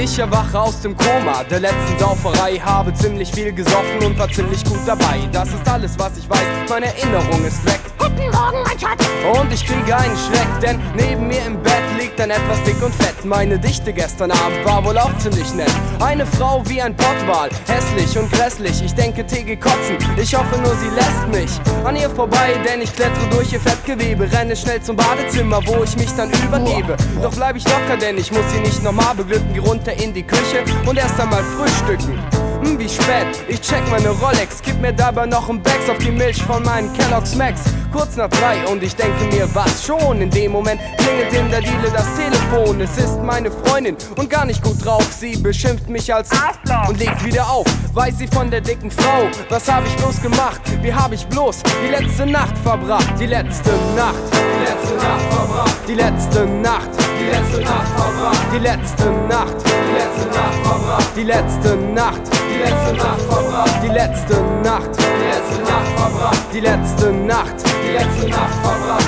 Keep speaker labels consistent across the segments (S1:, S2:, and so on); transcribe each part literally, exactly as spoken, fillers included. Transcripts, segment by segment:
S1: Ich erwache aus dem Koma der letzten Sauferei, habe ziemlich viel gesoffen und war ziemlich gut dabei. Das ist alles, was ich weiß, meine Erinnerung ist weg.
S2: Guten Morgen, mein Schatz.
S1: Und ich kriege einen Schreck, denn neben mir im Bett liegt ein etwas dick und fett. Meine Dichte gestern Abend war wohl auch ziemlich nett. Eine Frau wie ein Pottwal, hässlich und grässlich. Ich denke T G kotzen, ich hoffe nur sie lässt mich an ihr vorbei, denn ich klettere durch ihr Fettgewebe. Renne schnell zum Badezimmer, wo ich mich dann übergebe. Doch bleib ich locker, denn ich muss sie nicht normal beglücken. Geh runter in die Küche und erst einmal frühstücken. Hm, wie spät, ich check meine Rolex, gib mir dabei noch ein Becks auf die Milch von meinen Kellogg's Max. Kurz nach drei und ich denke mir, was schon? In dem Moment klingelt in der Diele das Telefon. Es ist meine Freundin und gar nicht gut drauf. Sie beschimpft mich als
S2: Arschloch
S1: und legt wieder auf. Weiß sie von der dicken Frau, was hab ich bloß gemacht? Wie hab ich bloß die letzte Nacht verbracht? Die letzte Nacht, die letzte Nacht verbracht. Die letzte Nacht, die letzte Nacht verbracht. Die letzte Nacht, die letzte Nacht verbracht. Die letzte Nacht, die letzte Nacht verbracht. Die letzte Nacht, die letzte Nacht verbracht. Die letzte Nacht, die letzte Nacht verbracht.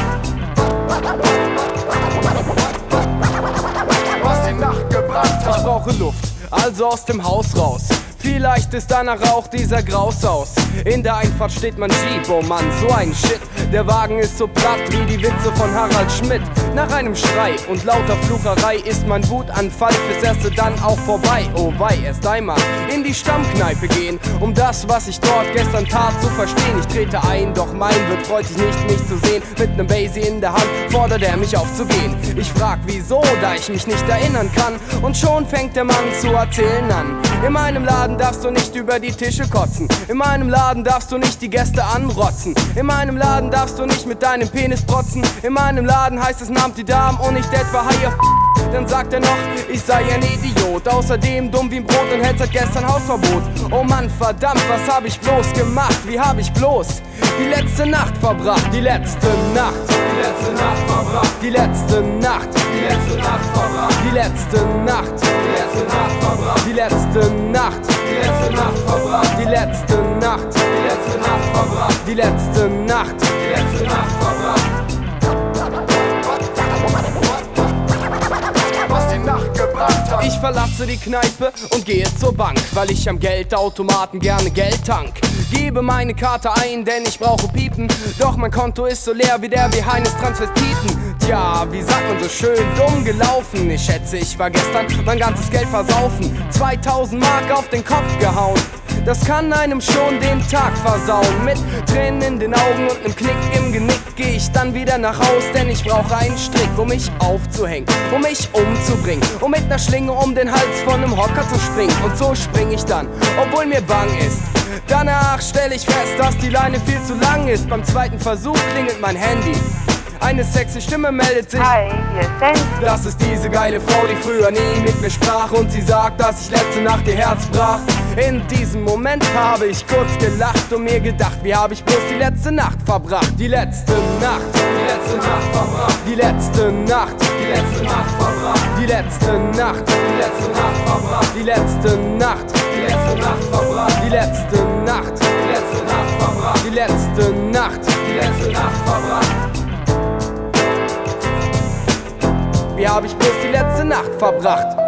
S1: Was die Nacht gebracht hat. Ich brauche Luft, also aus dem Haus raus. Vielleicht ist danach auch dieser Graus aus. In der Einfahrt steht mein Jeep, oh Mann, so ein Shit. Der Wagen ist so platt wie die Witze von Harald Schmidt. Nach einem Schrei und lauter Flucherei ist mein Wutanfall fürs Erste dann auch vorbei. Oh wei, erst einmal in die Stammkneipe gehen, um das, was ich dort gestern tat, zu verstehen. Ich trete ein, doch mein Wirt freut sich nicht, mich zu sehen. Mit nem Basie in der Hand fordert er mich aufzugehen. Ich frag wieso, da ich mich nicht erinnern kann. Und schon fängt der Mann zu erzählen an. In meinem Laden darfst du nicht über die Tische kotzen. In meinem Laden darfst du nicht die Gäste anrotzen. In meinem Laden darfst du nicht mit deinem Penis protzen. In meinem Laden heißt es Namt die Damen und nicht etwa High of. Dann sagt er noch, ich sei ein Idiot. Außerdem dumm wie ein Brot und hält seit gestern Hausverbot. Oh Mann, verdammt, was hab ich bloß gemacht? Wie hab ich bloß die letzte Nacht verbracht? Die letzte Nacht, die letzte Nacht verbracht. Die letzte Nacht, die letzte Nacht verbracht. Die letzte Nacht, die letzte Nacht verbracht. Die letzte Nacht, die letzte Nacht verbracht. Die letzte Nacht, die letzte Nacht verbracht. Die letzte Nacht, die letzte Nacht verbracht. Ich verlasse die Kneipe und gehe zur Bank, weil ich am Geldautomaten gerne Geld tank. Gebe meine Karte ein, denn ich brauche Piepen. Doch mein Konto ist so leer wie der wie Heines Transvestiten. Tja, wie sagt man so schön, dumm gelaufen. Ich schätze, ich war gestern mein ganzes Geld versaufen. zweitausend Mark auf den Kopf gehauen. Das kann einem schon den Tag versauen. Mit Tränen in den Augen und nem Knick im Genick geh ich dann wieder nach Haus, denn ich brauche einen Strick, um mich aufzuhängen, um mich umzubringen, um mit ner Schlinge um den Hals von nem Hocker zu springen. Und so spring ich dann, obwohl mir bang ist. Danach stell ich fest, dass die Leine viel zu lang ist. Beim zweiten Versuch klingelt mein Handy. Eine sexy Stimme meldet sich.
S2: Hi, hier ist Sandy.
S1: Das ist diese geile Frau, die früher nie mit mir sprach. Und sie sagt, dass ich letzte Nacht ihr Herz brach. In diesem Moment habe ich kurz gelacht und mir gedacht, wie habe ich bloß die letzte Nacht verbracht? Die letzte Nacht, die letzte Nacht verbracht. Die letzte Nacht, die letzte Nacht verbracht. Die letzte Nacht, die letzte Nacht verbracht. Die letzte Nacht, die letzte Nacht verbracht. Die letzte Nacht, die letzte Nacht verbracht. Die letzte Nacht, die letzte Nacht verbracht. Wie hab ich bloß die letzte Nacht verbracht?